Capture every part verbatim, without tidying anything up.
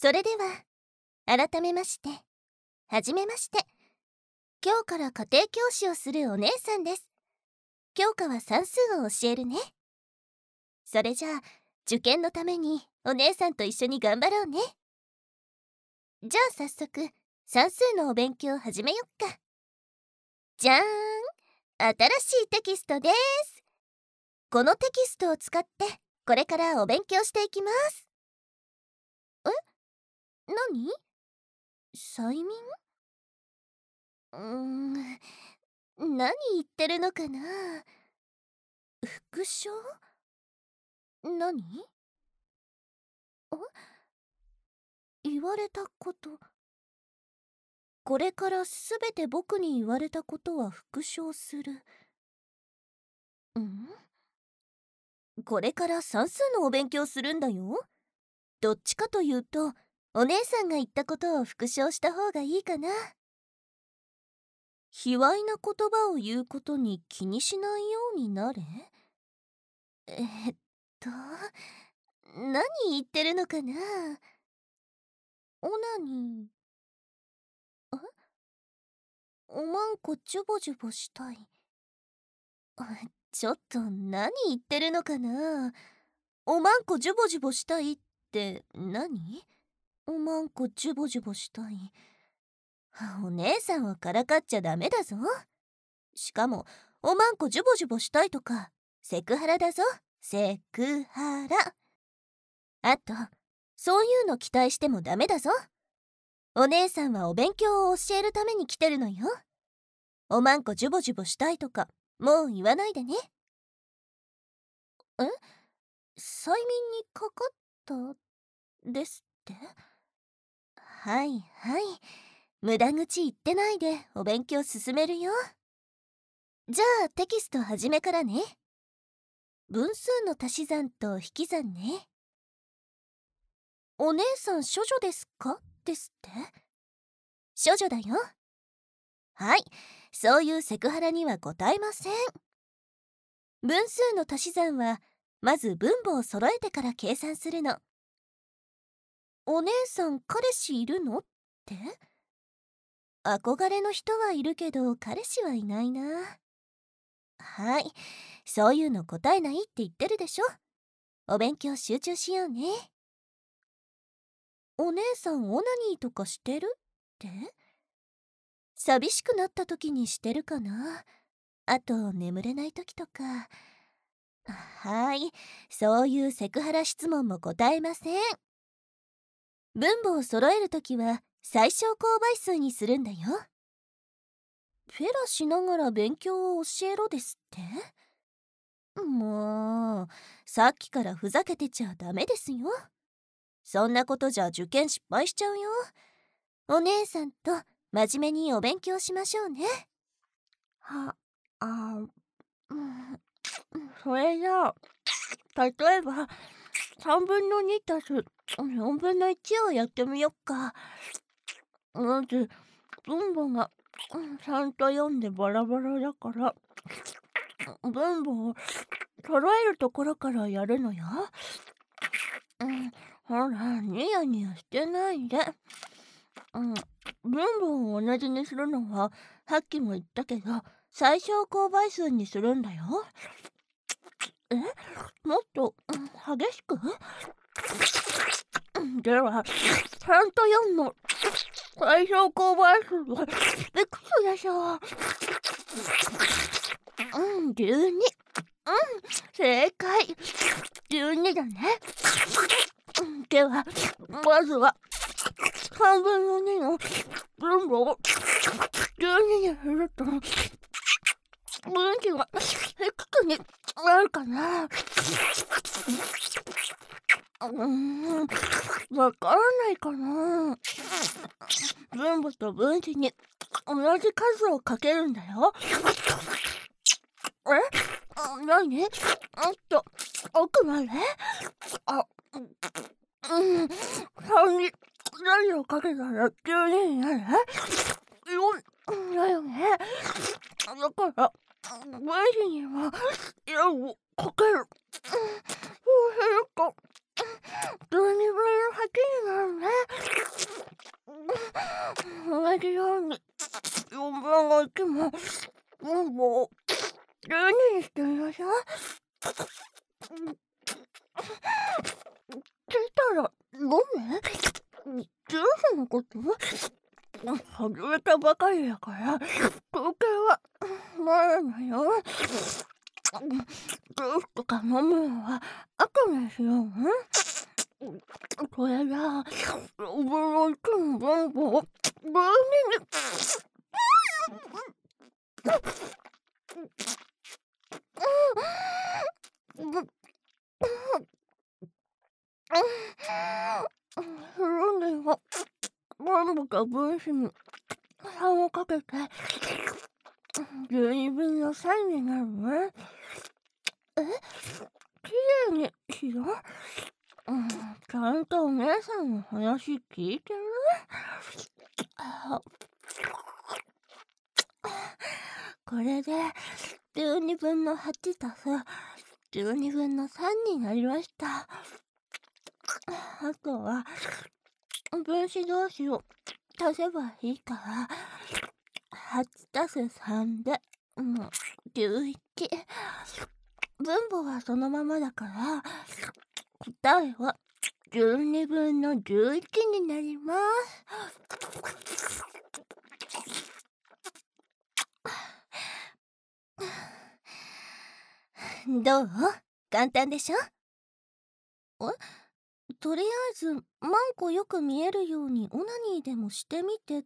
それでは改めまして、はじめまして。今日から家庭教師をするお姉さんです。教科は算数を教えるね。それじゃあ受験のためにお姉さんと一緒に頑張ろうね。じゃあ早速算数のお勉強始めよっか。じゃーん、新しいテキストです。このテキストを使ってこれからお勉強していきます。え？何？催眠？うーん、何言ってるのかな。復唱？何？あ？言われたこと。これからすべて僕に言われたことは復唱する。ん？これから算数のお勉強するんだよ。どっちかというとお姉さんが言ったことを復唱した方がいいかな。卑猥な言葉を言うことに気にしないようになれ。えっと何言ってるのかな。オナニー。え？おまんこジュボジュボしたい。ちょっと何言ってるのかな。おまんこジュボジュボしたいって何？おまんこジュボジュボしたい。お姉さんをからかっちゃダメだぞ。しかもおまんこジュボジュボしたいとかセクハラだぞ。セクハラ。あとそういうの期待してもダメだぞ。お姉さんはお勉強を教えるために来てるのよ。おまんこジュボジュボしたいとかもう言わないでね。え？催眠にかかったですって？はいはい、無駄口言ってないでお勉強進めるよ。じゃあテキスト始めからね。分数の足し算と引き算ね。お姉さん処女ですかですって？処女だよ。はい、そういうセクハラには答えません。分数の足し算はまず分母を揃えてから計算するの。お姉さん彼氏いるのって？憧れの人はいるけど彼氏はいないな。はい、そういうの答えないって言ってるでしょ。お勉強集中しようね。お姉さんオナニーとかしてるって？寂しくなった時にしてるかな。あと眠れない時とか。はい、そういうセクハラ質問も答えません。分母を揃えるときは最小公倍数にするんだよ。フェラしながら勉強を教えろですって？もうさっきからふざけてちゃダメですよ。そんなことじゃ受験失敗しちゃうよ。お姉さんと真面目にお勉強しましょうね。は、あ、うん、それじゃあ例えばさんぶんのにたすよんぶんのいちをやってみよっか。まず分母がさんとよんでバラバラだから分母を揃えるところからやるのよ。うん、ほらニヤニヤしてないで。うん、分母を同じにするのはさっきも言ったけど最小公倍数にするんだよ。え？もっと、うん、激しく？ではさんとよんの最小公倍数はいくつでしょう？うん、じゅうに。うん、正解。じゅうにだね。ではまずはさんぶんのにの分母をじゅうににすると分子がいくつになるかな。うーん、わからないかな。分母と分子に同じ数をかけるんだよ。え？なに？おっと奥まで？あ、うん、さんに何をかけたらじゅうにになる？よんだよね。だから分子にはよんをかける。そうするとじゅうにぶんのはちになるね。 うん、もう何してるのさ。出たら飲め。いつのこと？始めたばかりだから統計はまだだよ。ジュースとか飲むのは後にしよう。これじゃあろくぶんのいちの分母をじゅうににするんだよ。分母か分子にさんをかけてじゅうにぶんのさんになるね。え、きれいにしよう。うん、ちゃんとお姉さんの話聞いてる？これでじゅうにぶんのはちたすじゅうにぶんのさんになりました。あとは分子同士を足せばいいから、はちたすさんで、うん、じゅういち。分母はそのままだから、答えはじゅうにぶんのじゅういちになります。どう？簡単でしょ？え？とりあえずマンコよく見えるようにオナニーでもしてみてって？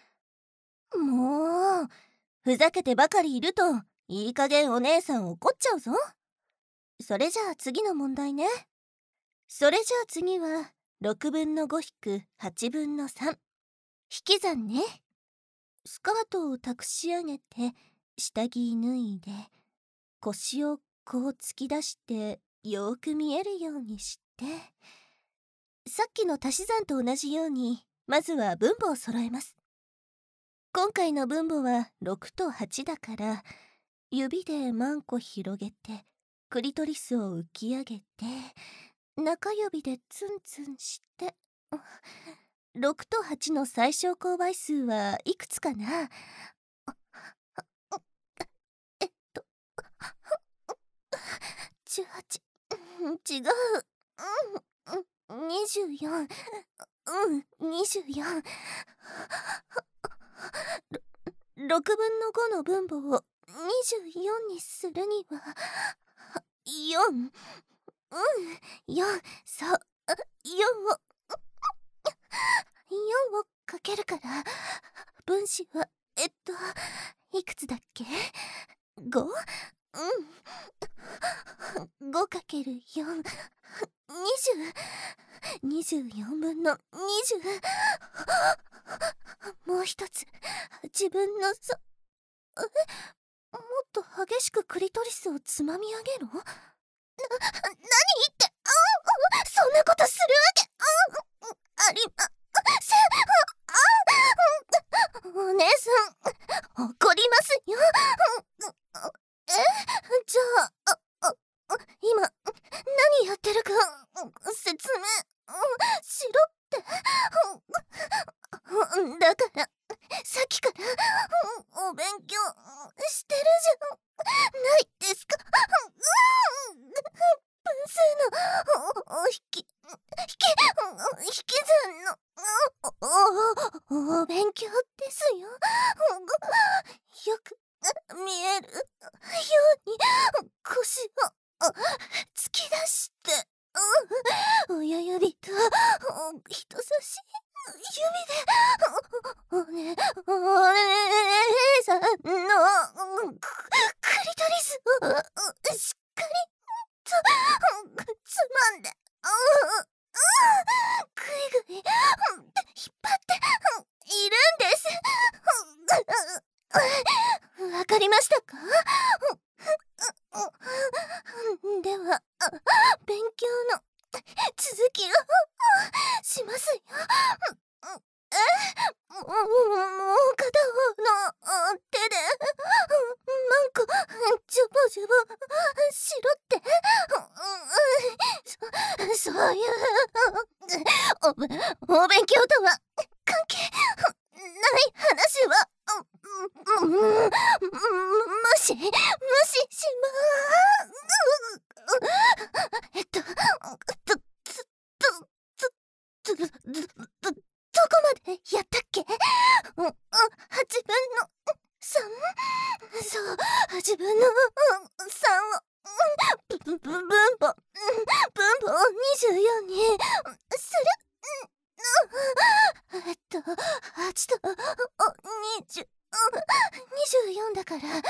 もうふざけてばかりいるといい加減お姉さん怒っちゃうぞ。それじゃあ次の問題ね。それじゃあ次はろくぶんのご引くはちぶんのさん、引き算ね。スカートをたくし上げて下着脱いで腰をこう突き出してよーく見えるようにして、さっきの足し算と同じようにまずは分母を揃えます。今回の分母はろくとはちだから、指でマンコ広げてクリトリスを浮き上げて中指でツンツンして、ろくとはちの最小公倍数はいくつかな？えっとじゅうはち、違う、うん、にじゅうよん、うん、にじゅうよん。ろくぶんのごの分母をにじゅうよんにするにはよん、うん、よん、そう、よんをよんをかけるから分子はえっといくつだっけ？ ご？ うん、ごかけるよん、にじゅう、にじゅうよんぶんのにじゅう。もう一つ自分のそえもっと激しくクリトリスをつまみ上げろ？な、何言って、ああ、そんなことするわけ、あありません。あ、お姉さん怒りますよ。え、じゃあ、あ、あ、今何やってるか説明しろって。だからさっきからお勉強してるじゃないですか。分数のお引き引き引き算のおお勉強ですよ。よく見えるように腰を突き出して親指と人差し指でおねお姉さんのクリトリスをしっかりとつまんでぐいぐい引っ張っているんです。わかりましたか？では勉強の続きをしますよ。え、もう、もう片方の手でマンコジュボジュボしろって、そ、そういうお、お勉強とは関係ない話はど、ど、ど、どこまでやったっけ？うん、うん、はちぶんのさん？そう、はちぶんのさんを、ぶ、ぶ、ぶ、分母、分母をにじゅうよんにする。えっと、はちとにじゅう、にじゅうよんだから、い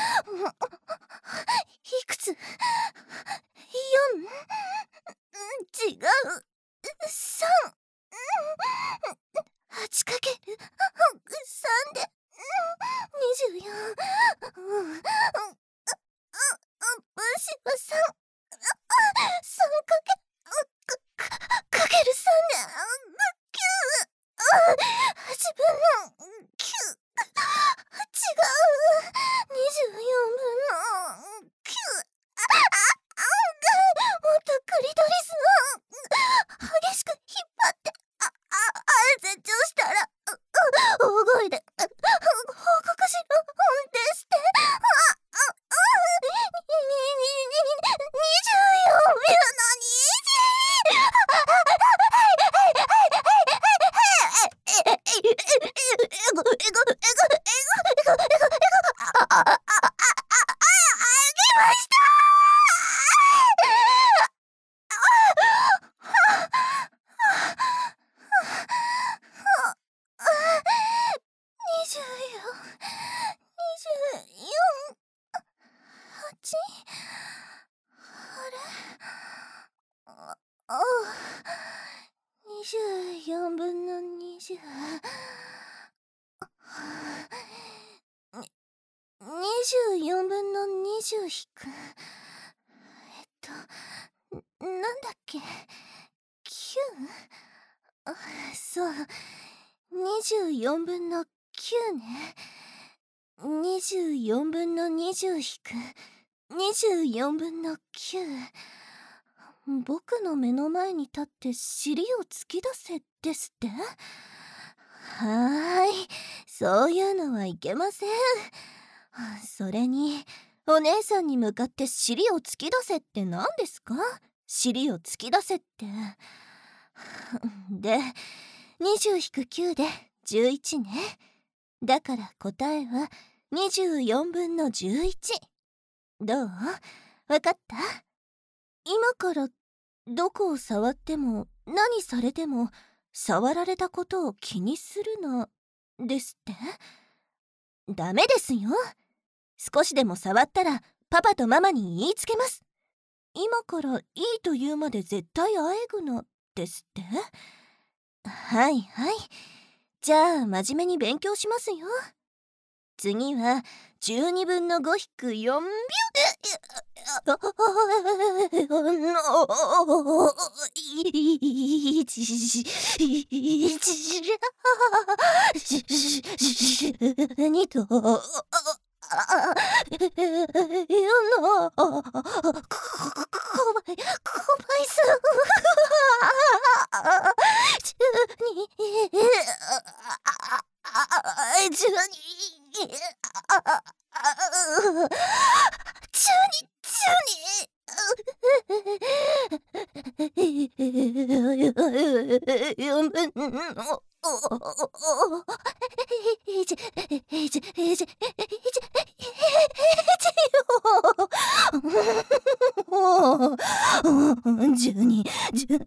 くつ？ よん？ 違う。さん。はちかけるさんでにじゅうよん。うん。分子はさん。さんかけ、か、かけるさんできゅう。はちぶんのきゅう。違う。にじゅうよんぶんのきゅう。もっとクリトリスを激しく引っ張って、あ、あ、成長したら大声で報告しろですって。あ、あ、に、に、に、にじゅうよんびょうのにじゅう。えご、えご、えご、えご、えご、えご、えご、あ、あ、あ、あ、あ、あげましたにじゅうよん、にじゅうよん、はち？あれ？あ、あ、にじゅうよんぶんのにじゅう。に、にじゅうよんぶんのにじゅう引く。えっと、なんだっけ？ きゅう？ あ、そう。にじゅうよんぶんのきゅうね。にじゅうよんぶんのにじゅう引くにじゅうよんぶんのきゅう。僕の目の前に立って尻を突き出せですって？はーい、そういうのはいけません。それに、お姉さんに向かって尻を突き出せって何ですか？尻を突き出せって。で、にじゅう引くきゅうでじゅういちね。だから答えはにじゅうよんぶんのじゅういち。どう？わかった？今からどこを触っても何されても触られたことを気にするなですって？ダメですよ。少しでも触ったらパパとママに言いつけます。今からいいと言うまで絶対あえぐなですって？はいはい。じゃあ真面目に勉強しますよ。次はじゅうにぶんのご引くよんびょう。にとあ、よの、こ、こ、こばい、こばいさん。じゅうに、じゅうに、じゅうに、じゅうに、よんぶんの、いち、いち、いち、いち、じゅうに、じゅう、じゅ、じゅ、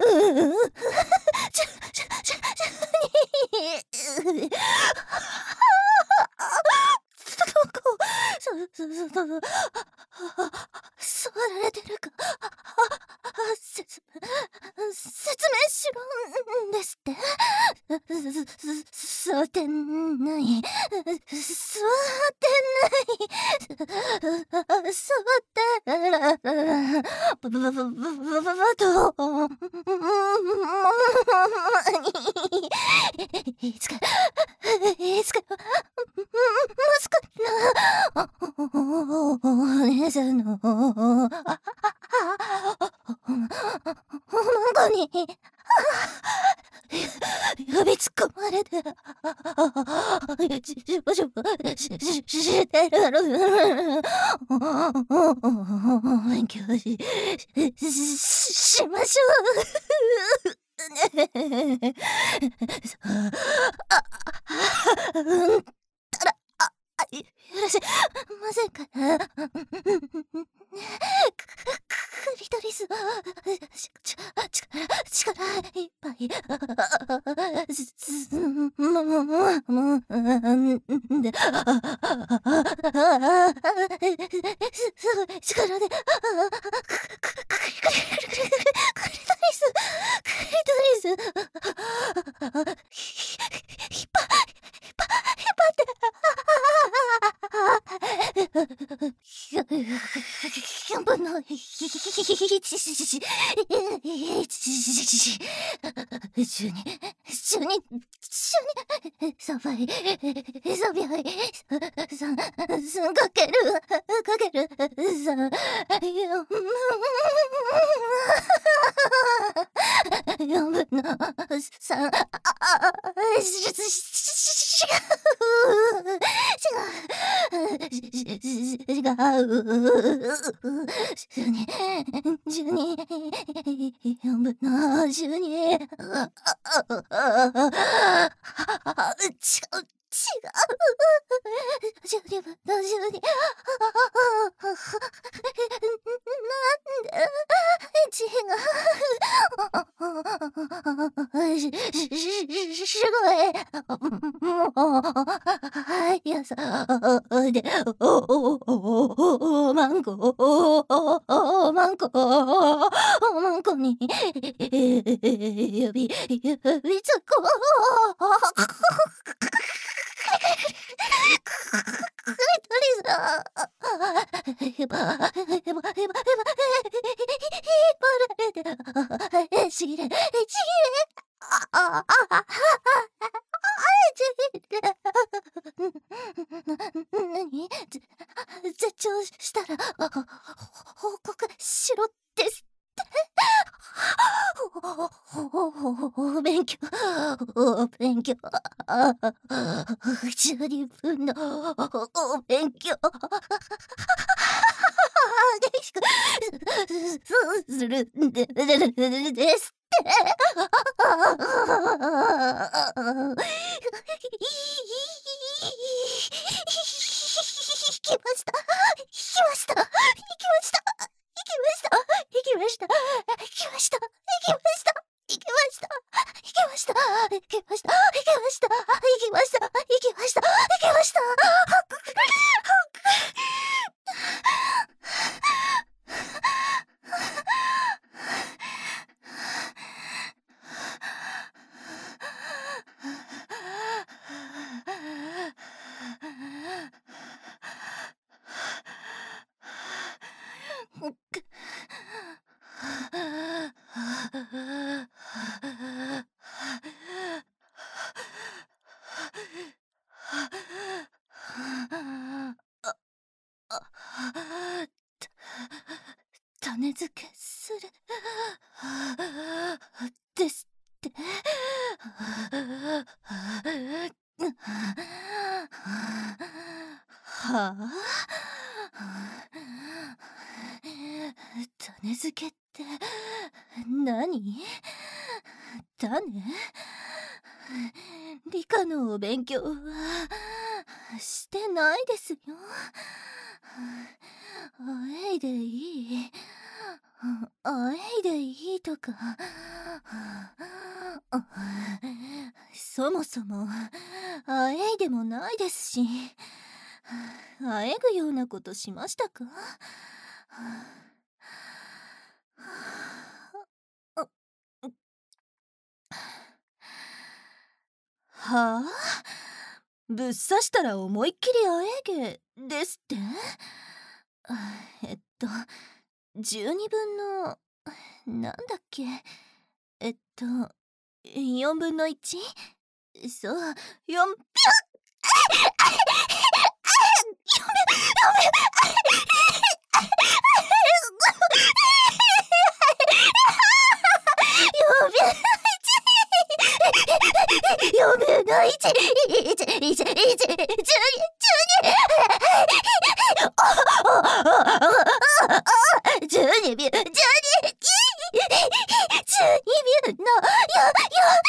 じゅうに。そ、そ、そ、そ、座られてるか、せつ、説明しろんですって？す、座ってない。座ってない。座ったら、ばばばばばばばと、いつか、いつか、ますかな、お姉さんの、なんかに、指突っ込まれて、し、しばしば、し、し、してる。勉強し、し、しましょう。ね。 あ、うんたら、あ、あ、許せませんか。クリトリス、ち、ち、ち、力いっぱい、す、す、も、も、も、も、んで、すごい力で、クリトリス、クリトリス、ひっぱ、ひっぱ、引っ張って、ひゃくぶんのいち、じゅうに、じゅうに、じゅうに、さんばい、さんびゃく、さん、さんかける、かける、さん、よん、よんぶんのさん、あ、あ、し、し、し、違う、違う、違う、じゅうに、じゅうに、よんぶんのじゅうに、あ、あ、あ、あ、違う、違う、じゅうにぶんのじゅうに、なんで、違う、し、し、し、すごい、もう、いやさ、で、お、お、お、お、マンコ、お、お、マンコ、お、マンコに、指、指つこ、クリトリス、ヘバ、ヘバ、ヘバ、ヘバ、引っ張られて、ちぎれ、ちぎれ、あ、あ、あ、あ、ちぎれ、なに、絶頂したら、報告しろですって。お勉強、お勉強、じゅうにぶんのお勉強、激しくするんでですって。行きました。行きました。行きました。行きました。行きました。行きました。行きました。行きました。行きました。行きました。行きました。行きました。行きました。行きました。種付けするですって。はあ、種付けって何？種？理科のお勉強はしてないですよ。あえいでいい、あえいでいいとか、そもそもあえいでもないですし、あえぐようなことしましたか？はあ？ぶっ刺したら思いっきりあえげですって？えっとじゅうにぶんのなんだっけ、えっとよんぶんのいち？そう、よん、よんぶん、よんぶんのいち、いち、いち、いち、じゅうに、じゅうに、じゅうにびゅう、じゅうに、じゅうにびゅうのよ、よん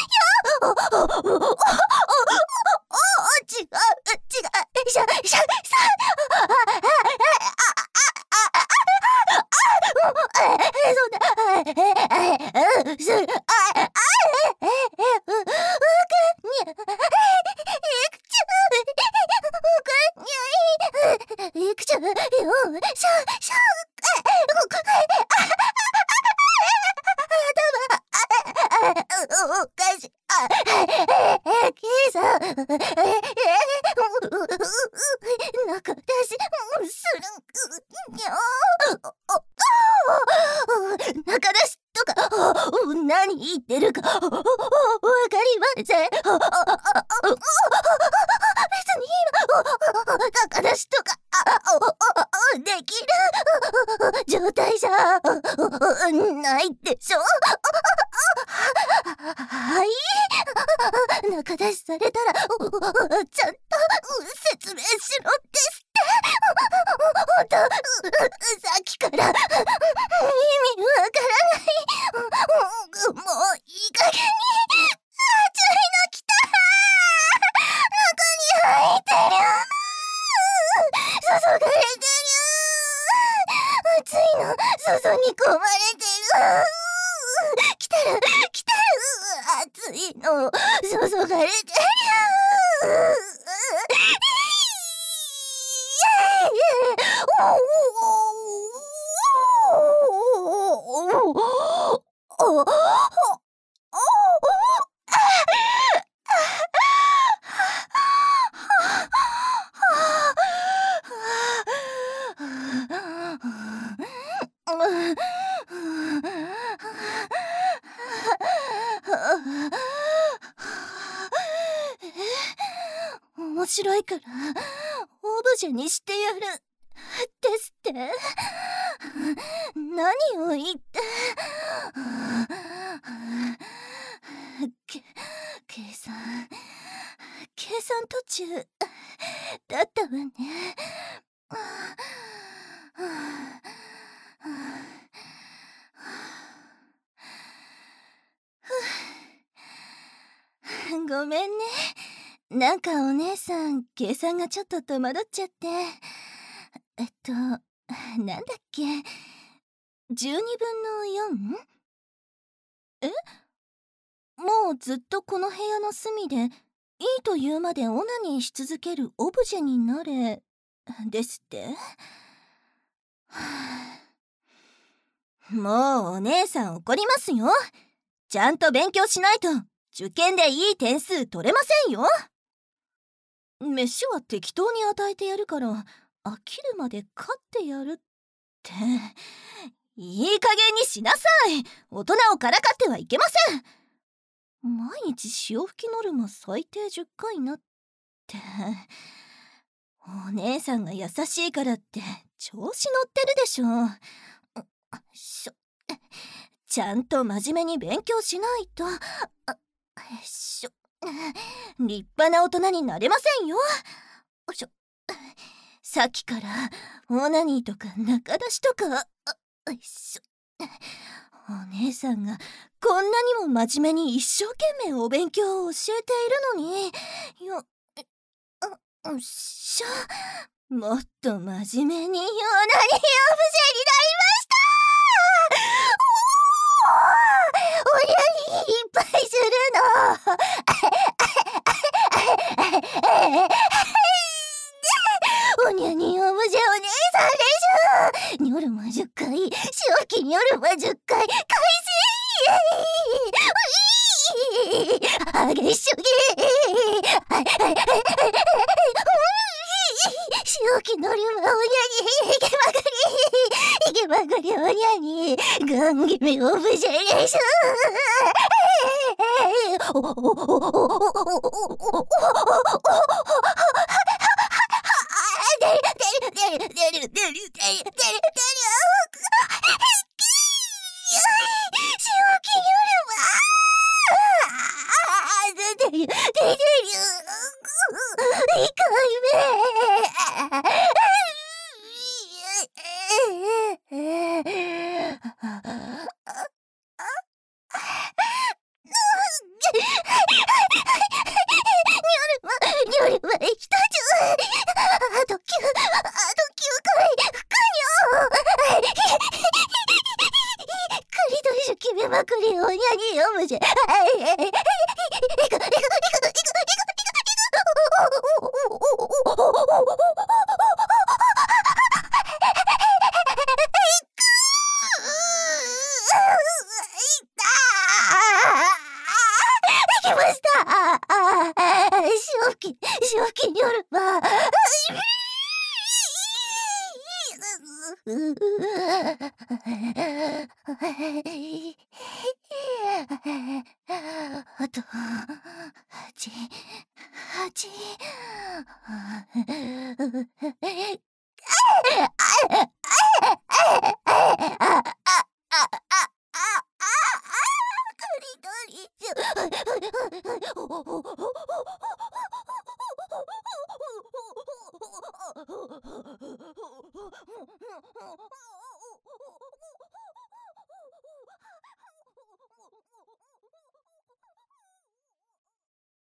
おかしい。あ、え、ケイさん。え、え、中出しする。にゃ中出しとか何言ってるかわかりません。別に今中出しとかできる状態じゃないでしょ。はい、中出しされたらちゃんと説明しろですって。ほんとさっきから意味わからない。もういい加減に。熱いの来た。中に入ってる。注がれてる。熱いの注ぎ込まれてる。来たる来たる。熱いの注がれてる。面白いからオブジェにしてやるですって。何を言って。け計算計算途中だったわね。ごめんね。なんかお姉さん計算がちょっと戸惑っちゃって。えっとなんだっけ、じゅうにぶんのよん？ え？もうずっとこの部屋の隅でいいと言うまでオナニーし続けるオブジェになれですって。もうお姉さん怒りますよ。ちゃんと勉強しないと受験でいい点数取れませんよ。飯は適当に与えてやるから飽きるまで飼ってやるって、いい加減にしなさい。大人をからかってはいけません。毎日潮吹きノルマ最低じゅっかいなって。お姉さんが優しいからって調子乗ってるでしょ。しょちゃんと真面目に勉強しないとしょ立派な大人になれませんよ。しょさっきからオナニーとか中出しとかしょお姉さんがこんなにも真面目に一生懸命お勉強を教えているのによっしょ、もっと真面目にオナニーオブジェになりました。おにゃにいっぱいするの。おにゃにオブジェお姉さんでしょ。ニョルマじゅっかい、正気ニョルマじゅっかい、開始激しゅぎ正気ノルマおにゃに、イケまぐりイケまぐりおにゃに、ガンギメオブジェでしょ。出る出る出る出る出る出る出る出る正気出てる出てるにかいめ。ニョルマ一つ。あときゅう、あときゅうかい、ふくにょ。クリトリシュ決めまくりおにゃにオブジェ。いくいくいくいくいくいくきました。ああ、正気、正気によるば。あと、八、八。